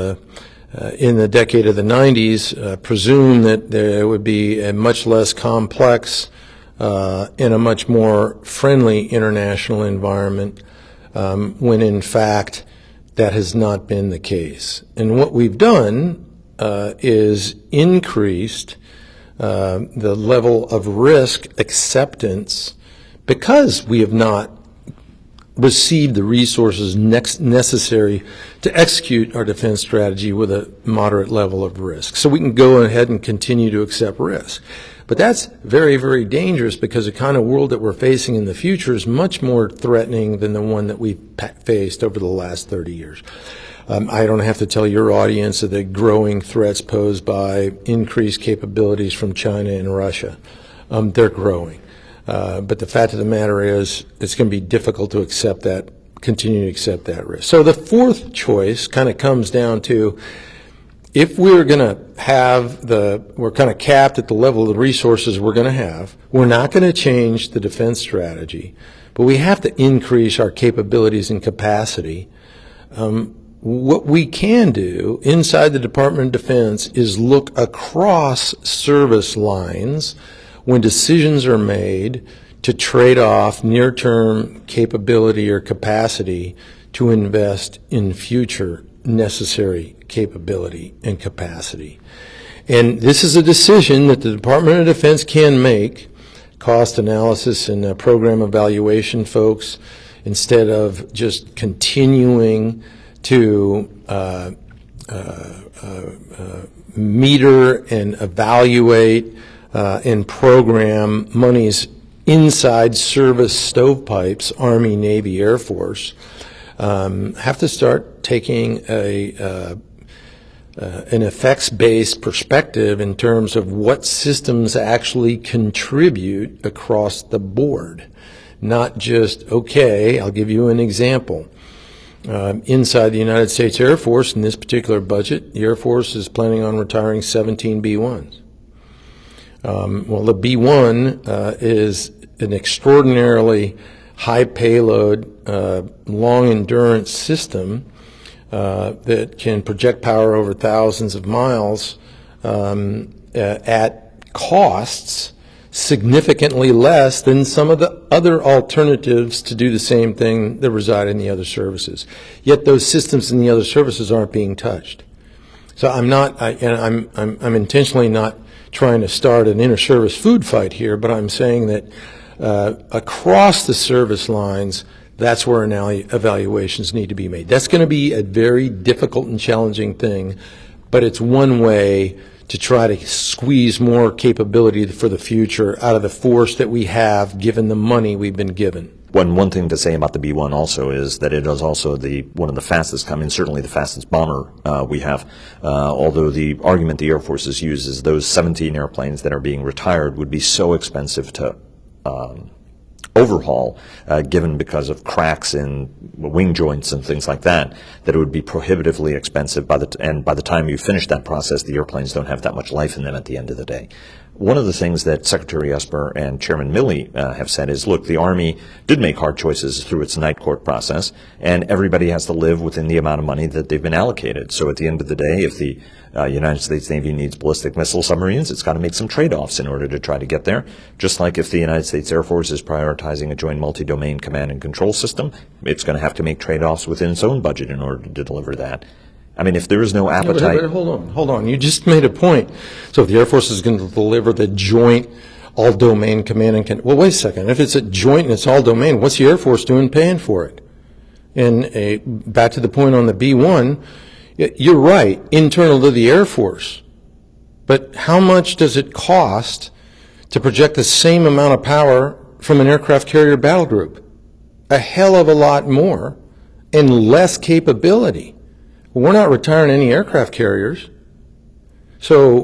in the decade of the 90s presumed that there would be a much less complex and a much more friendly international environment when in fact that has not been the case. And what we've done is increased the level of risk acceptance because we have not received the resources necessary to execute our defense strategy with a moderate level of risk. So we can go ahead and continue to accept risk. But that's very, very dangerous because the kind of world that we're facing in the future is much more threatening than the one that we've faced over the last 30 years. I don't have to tell your audience of the growing threats posed by increased capabilities from China and Russia. They're growing. But the fact of the matter is it's going to be difficult to continue to accept that risk. So the fourth choice kind of comes down to if we're going to we're kind of capped at the level of the resources we're going to have, we're not going to change the defense strategy, but we have to increase our capabilities and capacity. What we can do inside the Department of Defense is look across service lines when decisions are made to trade off near-term capability or capacity to invest in future necessary capability and capacity. And this is a decision that the Department of Defense can make, cost analysis and program evaluation folks, instead of just continuing to meter and evaluate and program monies inside service stovepipes, Army, Navy, Air Force, have to start taking an effects-based perspective in terms of what systems actually contribute across the board. Not just, okay, I'll give you an example. Inside the United States Air Force, in this particular budget, the Air Force is planning on retiring 17 B-1s. Well, the B-1 is an extraordinarily high payload, long endurance system that can project power over thousands of miles at costs significantly less than some of the other alternatives to do the same thing that reside in the other services. Yet those systems in the other services aren't being touched. So I'm intentionally not trying to start an inter-service food fight here, but I'm saying that across the service lines, that's where evaluations need to be made. That's going to be a very difficult and challenging thing, but it's one way to try to squeeze more capability for the future out of the force that we have, given the money we've been given. One thing to say about the B-1 also is that it is also one of the fastest certainly the fastest bomber we have. Although the argument the Air Force has used is those 17 airplanes that are being retired would be so expensive to overhaul, given because of cracks in wing joints and things like that, that it would be prohibitively expensive. And by the time you finish that process, the airplanes don't have that much life in them at the end of the day. One of the things that Secretary Esper and Chairman Milley have said is, look, the Army did make hard choices through its night court process, and everybody has to live within the amount of money that they've been allocated. So at the end of the day, if the United States Navy needs ballistic missile submarines, it's got to make some trade-offs in order to try to get there. Just like if the United States Air Force is prioritizing a joint multi-domain command and control system, it's going to have to make trade-offs within its own budget in order to deliver that. I mean, if there is no appetite... But hold on. You just made a point. So if the Air Force is going to deliver the joint all-domain command and control... Well, wait a second. If it's a joint and it's all-domain, what's the Air Force doing paying for it? And back to the point on the B-1, you're right, internal to the Air Force. But how much does it cost to project the same amount of power from an aircraft carrier battle group? A hell of a lot more and less capability. We're not retiring any aircraft carriers. So,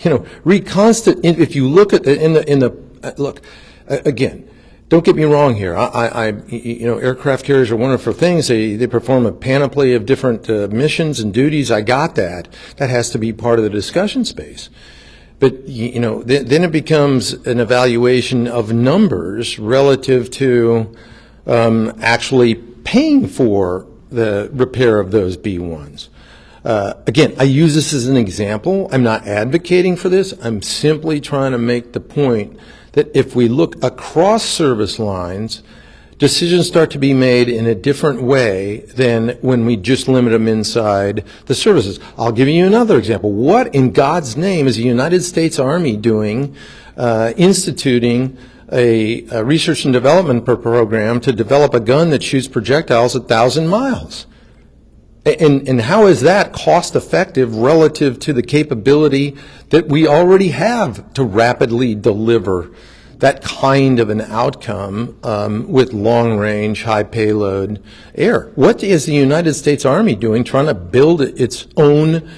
if you look at look, again, don't get me wrong here. Aircraft carriers are wonderful things. They perform a panoply of different missions and duties. I got that. That has to be part of the discussion space. But, then it becomes an evaluation of numbers relative to actually paying for the repair of those B-1s. Again, I use this as an example. I'm not advocating for this. I'm simply trying to make the point that if we look across service lines, decisions start to be made in a different way than when we just limit them inside the services. I'll give you another example. What in God's name is the United States Army doing, instituting a research and development program to develop a gun that shoots projectiles 1,000 miles? And how is that cost effective relative to the capability that we already have to rapidly deliver that kind of an outcome with long range, high payload air? What is the United States Army doing trying to build its own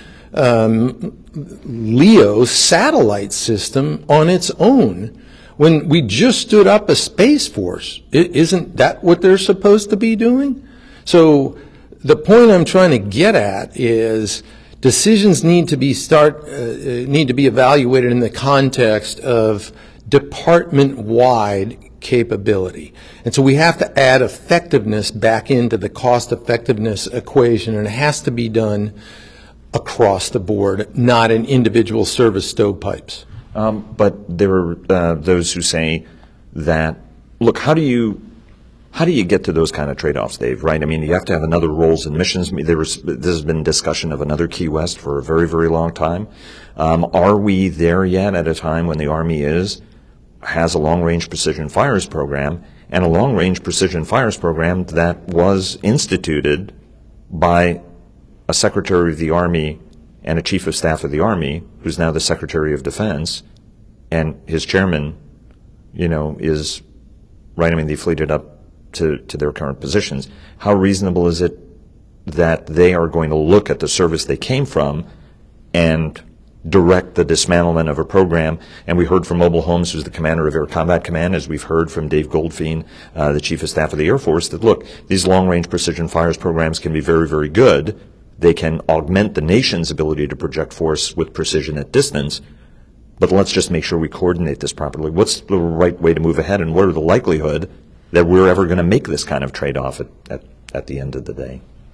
LEO satellite system on its own when we just stood up a Space Force? Isn't that what they're supposed to be doing? So the point I'm trying to get at is decisions need to be evaluated in the context of department-wide capability. And so we have to add effectiveness back into the cost-effectiveness equation, and it has to be done across the board, not in individual service stovepipes. But there are those who say that, look, how do you get to those kind of trade-offs, Dave, right? I mean, you have to have another roles and missions. There's been discussion of another Key West for a very, very long time. Are we there yet at a time when the Army has a long-range precision fires program, and a long-range precision fires program that was instituted by a Secretary of the Army and a Chief of Staff of the Army, who's now the Secretary of Defense, and his chairman, is, right, I mean, they fleeted up to their current positions. How reasonable is it that they are going to look at the service they came from and direct the dismantlement of a program? And we heard from Mobile Holmes, who's the commander of Air Combat Command, as we've heard from Dave Goldfein, the Chief of Staff of the Air Force, that, look, these long-range precision fires programs can be very, very good. They can augment the nation's ability to project force with precision at distance, but let's just make sure we coordinate this properly. What's the right way to move ahead, and what are the likelihood that we're ever going to make this kind of trade-off at the end of the day?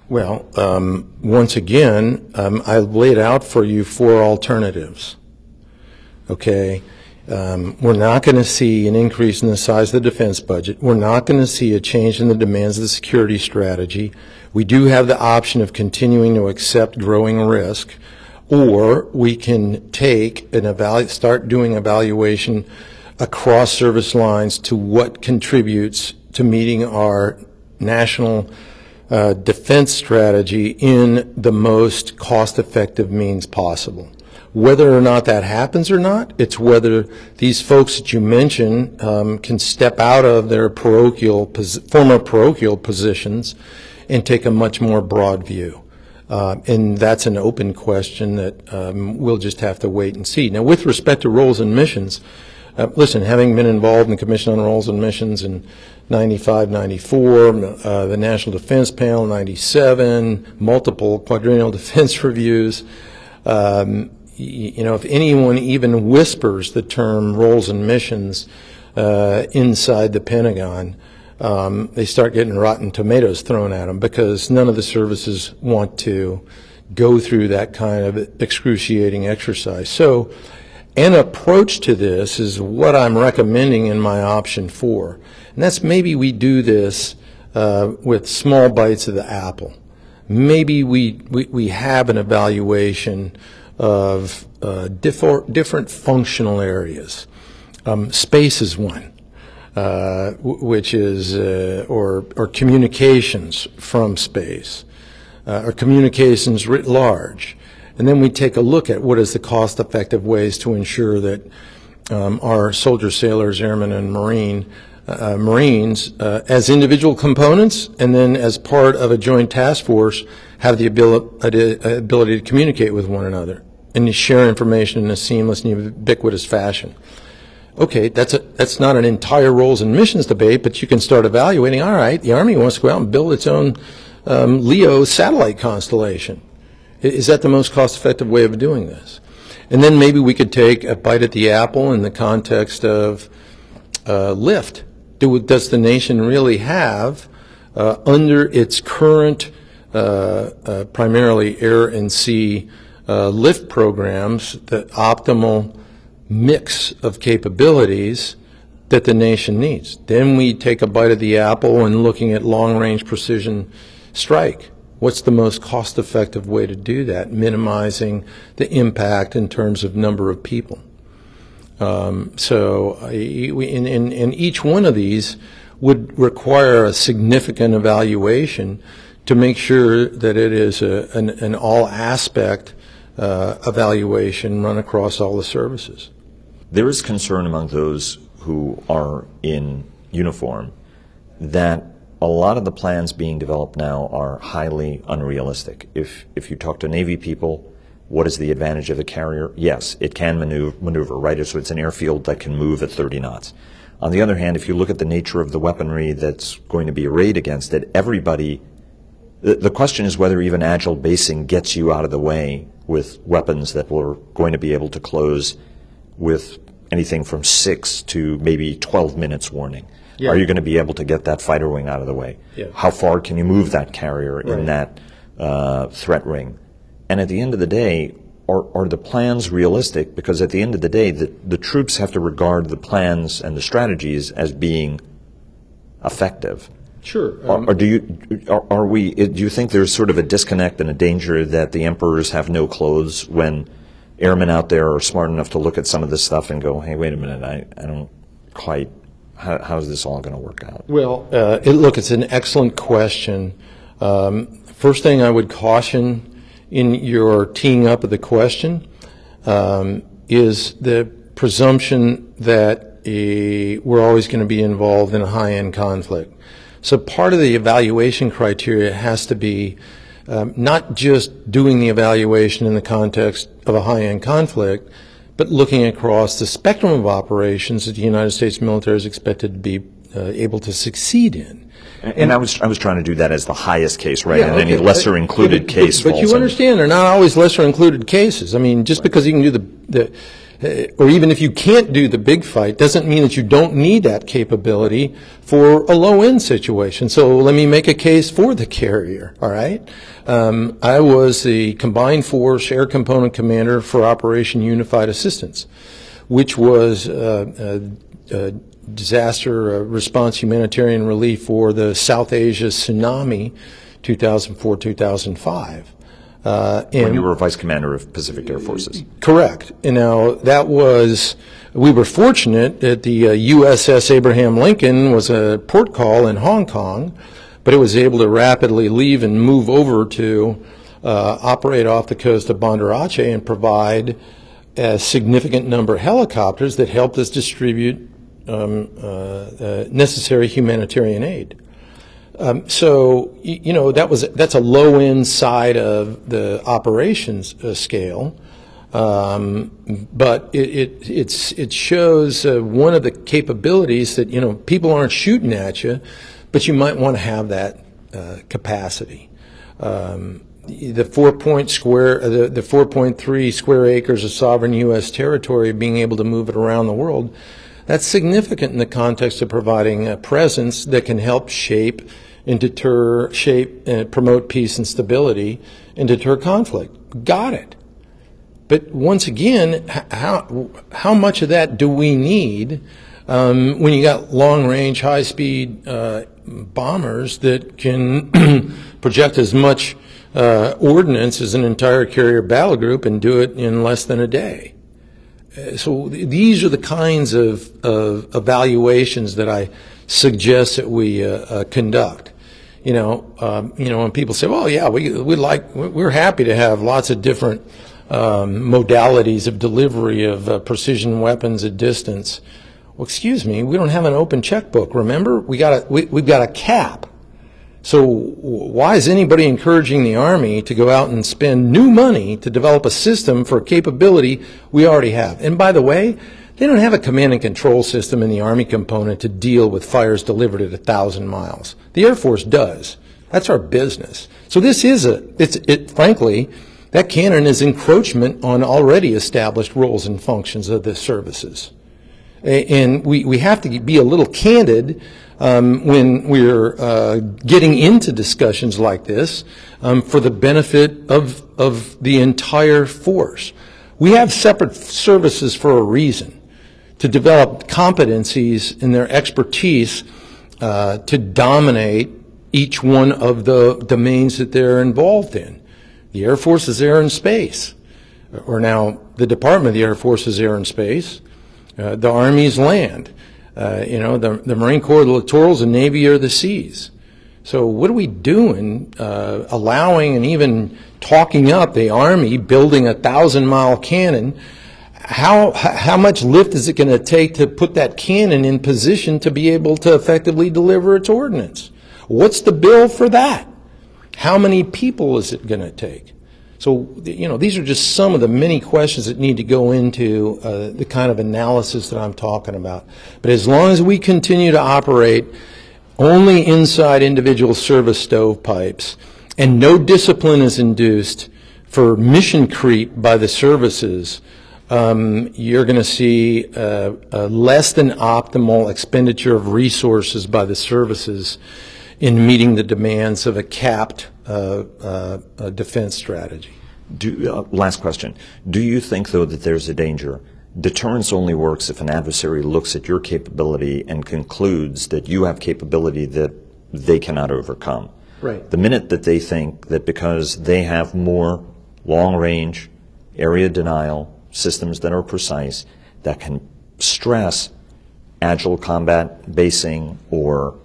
Well, once again, I laid out for you 4 alternatives. Okay? We're not going to see an increase in the size of the defense budget. We're not going to see a change in the demands of the security strategy. We do have the option of continuing to accept growing risk, or we can take and start doing evaluation across service lines to what contributes to meeting our national defense strategy in the most cost-effective means possible. Whether or not that happens or not, it's whether these folks that you mentioned can step out of their former parochial positions and take a much more broad view. And that's an open question that we'll just have to wait and see. Now, with respect to roles and missions, listen, having been involved in the Commission on Roles and Missions in 95, 94, the National Defense Panel, 97, multiple quadrennial defense reviews, if anyone even whispers the term roles and missions inside the Pentagon, they start getting rotten tomatoes thrown at them, because none of the services want to go through that kind of excruciating exercise. So an approach to this is what I'm recommending in my option 4. And that's maybe we do this with small bites of the apple. Maybe we have an evaluation of different functional areas. Space is one, which is or communications from space, or communications writ large. And then we take a look at what is the cost-effective ways to ensure that our soldiers, sailors, airmen, and Marines, as individual components, and then as part of a joint task force, have the ability to communicate with one another and to share information in a seamless and ubiquitous fashion. Okay, that's not an entire roles and missions debate, but you can start evaluating, all right, the Army wants to go out and build its own LEO satellite constellation. Is that the most cost-effective way of doing this? And then maybe we could take a bite at the apple in the context of lift. Does the nation really have, under its current primarily air and sea lift programs, the optimal mix of capabilities that the nation needs? Then we take a bite of the apple and looking at long-range precision strike. What's the most cost-effective way to do that, minimizing the impact in terms of number of people? So in each one of these would require a significant evaluation to make sure that it is an all-aspect evaluation run across all the services. There is concern among those who are in uniform that a lot of the plans being developed now are highly unrealistic. If you talk to Navy people, what is the advantage of the carrier? Yes, it can maneuver, right? So it's an airfield that can move at 30 knots. On the other hand, if you look at the nature of the weaponry that's going to be arrayed against it, the question is whether even agile basing gets you out of the way with weapons that we're going to be able to close with anything from 6 to maybe 12 minutes warning. Yeah. Are you going to be able to get that fighter wing out of the way? Yeah. How far can you move that carrier in that threat ring? And at the end of the day, are the plans realistic? Because at the end of the day, the troops have to regard the plans and the strategies as being effective. Sure. Or do you think there's sort of a disconnect and a danger that the emperors have no clothes when airmen out there are smart enough to look at some of this stuff and go, hey, wait a minute, I don't quite, how's this all going to work out? Well, look, it's an excellent question. First thing I would caution in your teeing up of the question is the presumption that we're always going to be involved in a high-end conflict. So part of the evaluation criteria has to be not just doing the evaluation in the context of a high-end conflict, but looking across the spectrum of operations that the United States military is expected to be able to succeed in. And I was trying to do that as the highest case, right? Yeah, and any lesser included case. But you understand, they're not always lesser included cases. I mean, just because you can do or even if you can't do the big fight, doesn't mean that you don't need that capability for a low-end situation. So let me make a case for the carrier, all right? I was the Combined Force Air Component Commander for Operation Unified Assistance, which was disaster response humanitarian relief for the South Asia tsunami 2004-2005. When you were Vice Commander of Pacific Air Forces. Correct. And now we were fortunate that the USS Abraham Lincoln was a port call in Hong Kong, but it was able to rapidly leave and move over to operate off the coast of Banda Aceh and provide a significant number of helicopters that helped us distribute necessary humanitarian aid. So that's a low end side of the operations scale, but it shows one of the capabilities that people aren't shooting at you, but you might want to have that capacity. The 4.3 square acres of sovereign U.S. territory, being able to move it around the world, that's significant in the context of providing a presence that can help shape and promote peace and stability and deter conflict. Got it. But once again, how much of that do we need when you got long-range, high-speed bombers that can project as much ordnance as an entire carrier battle group and do it in less than a day? So these are the kinds of evaluations that I suggest that we conduct. When people say, "Well, yeah, we're happy to have lots of different modalities of delivery of precision weapons at distance." Well, excuse me, we don't have an open checkbook. Remember, we've got a cap. So why is anybody encouraging the Army to go out and spend new money to develop a system for a capability we already have? And by the way, they don't have a command and control system in the Army component to deal with fires delivered at 1,000 miles. The Air Force does. That's our business. So this is frankly, that cannon is encroachment on already established roles and functions of the services. And we have to be a little candid when we're getting into discussions like this for the benefit of the entire force. We have separate services for a reason, to develop competencies in their expertise to dominate each one of the domains that they're involved in. The Air Force is air and space, or now the Department of the Air Force is air and space. The Army's land. The Marine Corps, the littorals, the Navy are the seas. So what are we doing, allowing and even talking up the Army building a 1,000-mile cannon? How much lift is it going to take to put that cannon in position to be able to effectively deliver its ordnance? What's the bill for that? How many people is it going to take? So, these are just some of the many questions that need to go into the kind of analysis that I'm talking about. But as long as we continue to operate only inside individual service stovepipes and no discipline is induced for mission creep by the services, you're going to see a less than optimal expenditure of resources by the services in meeting the demands of a capped defense strategy. Last question. Do you think, though, that there's a danger? Deterrence only works if an adversary looks at your capability and concludes that you have capability that they cannot overcome. Right. The minute that they think that because they have more long-range area denial systems that are precise, that can stress agile combat basing or,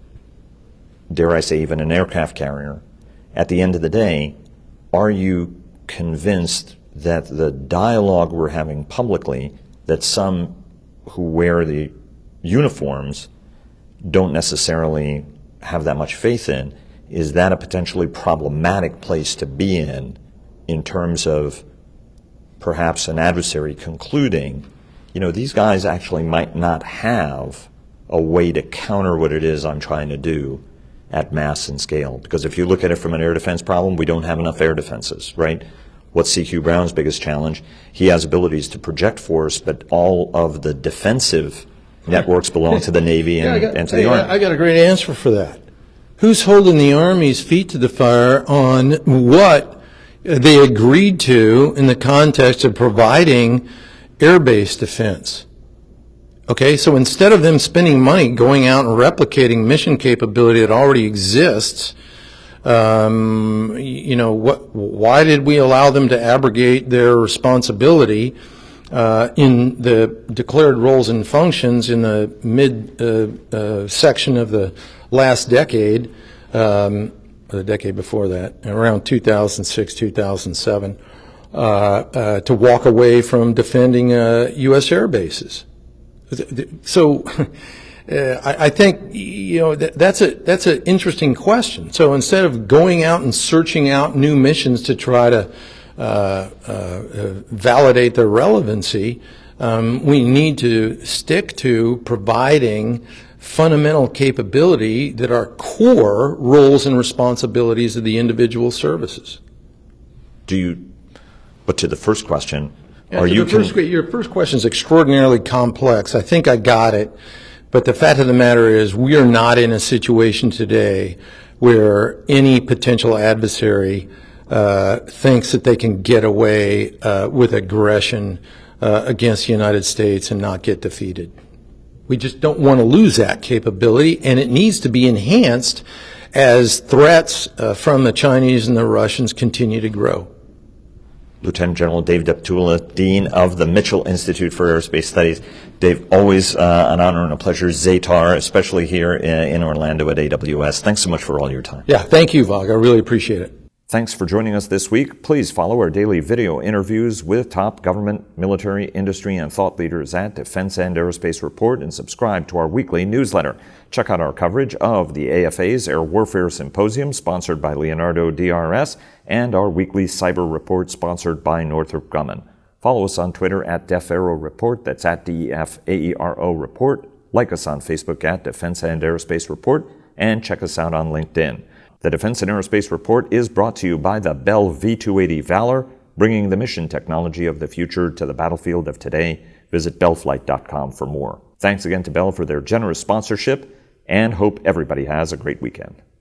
dare I say, even an aircraft carrier, at the end of the day, are you convinced that the dialogue we're having publicly, that some who wear the uniforms don't necessarily have that much faith in, is that a potentially problematic place to be in terms of perhaps an adversary concluding, these guys actually might not have a way to counter what it is I'm trying to do at mass and scale? Because if you look at it from an air defense problem, we don't have enough air defenses, right? what's CQ Brown's biggest challenge? He has abilities to project force, but all of the defensive networks belong to the Navy and to the Army. I got a great answer for that. Who's holding the Army's feet to the fire on what they agreed to in the context of providing air-based defense? Okay, so instead of them spending money going out and replicating mission capability that already exists, why did we allow them to abrogate their responsibility in the declared roles and functions in the mid section of the last decade, or the decade before that, around 2006, 2007, to walk away from defending U.S. air bases? So I think that's an interesting question. So instead of going out and searching out new missions to try to validate their relevancy, we need to stick to providing fundamental capability that are core roles and responsibilities of the individual services. But to the first question, your first question is extraordinarily complex. I think I got it. But the fact of the matter is we are not in a situation today where any potential adversary thinks that they can get away with aggression against the United States and not get defeated. We just don't want to lose that capability, and it needs to be enhanced as threats from the Chinese and the Russians continue to grow. Lieutenant General Dave Deptula, Dean of the Mitchell Institute for Aerospace Studies. Dave, always an honor and a pleasure. Zatar, especially here in Orlando at AWS. Thanks so much for all your time. Yeah, thank you, Vog. I really appreciate it. Thanks for joining us this week. Please follow our daily video interviews with top government, military, industry, and thought leaders at Defense and Aerospace Report, and subscribe to our weekly newsletter. Check out our coverage of the AFA's Air Warfare Symposium, sponsored by Leonardo DRS, and our weekly cyber report, sponsored by Northrop Grumman. Follow us on Twitter at DefAeroReport, that's at DEFAERO Report. Like us on Facebook at Defense and Aerospace Report, and check us out on LinkedIn. The Defense and Aerospace Report is brought to you by the Bell V-280 Valor, bringing the mission technology of the future to the battlefield of today. Visit bellflight.com for more. Thanks again to Bell for their generous sponsorship, and hope everybody has a great weekend.